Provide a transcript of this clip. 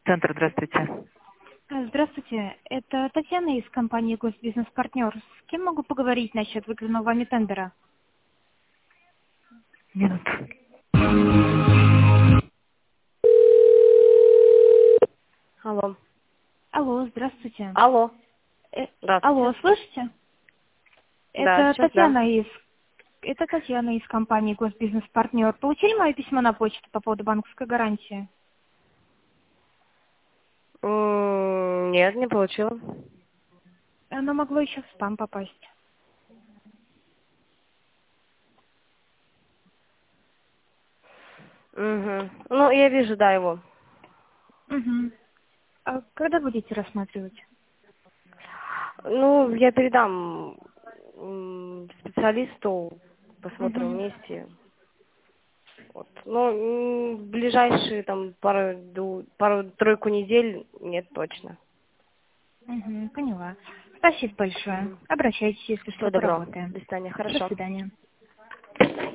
Центр, здравствуйте. Здравствуйте, это Татьяна из компании Госбизнес Партнер. С кем могу поговорить насчет выигранного вами тендера? Минуту. Алло. Алло, здравствуйте. Алло. Алло, Здравствуйте. слышите? Да, Это сейчас да. Татьяна из компании Госбизнес Партнер. Получили мое письмо на почту по поводу банковской гарантии? Нет, не получила. Оно могло еще в спам попасть. Угу. Ну, я вижу, да, его. Угу. А когда будете рассматривать? Ну, я передам специалисту, посмотрим Угу. вместе. Вот. Ну, в ближайшие там пару-тройку недель нет точно. Угу, поняла. Спасибо большое. Угу. Обращайтесь, если Всего что, доброго. поработаем. До свидания. До Хорошо. свидания.